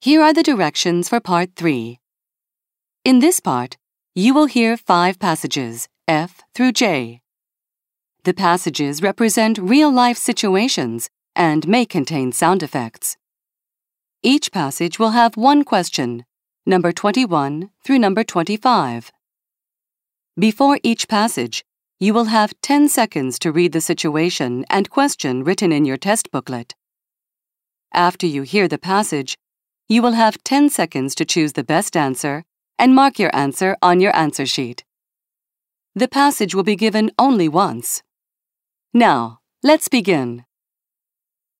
Here are the directions for Part 3. In this part, you will hear 5 passages, F through J. The passages represent real-life situations and may contain sound effects. Each passage will have one question, number 21 through number 25. Before each passage, you will have 10 seconds to read the situation and question written in your test booklet. After you hear the passage, you will have 10 seconds to choose the best answer and mark your answer on your answer sheet. The passage will be given only once. Now, let's begin.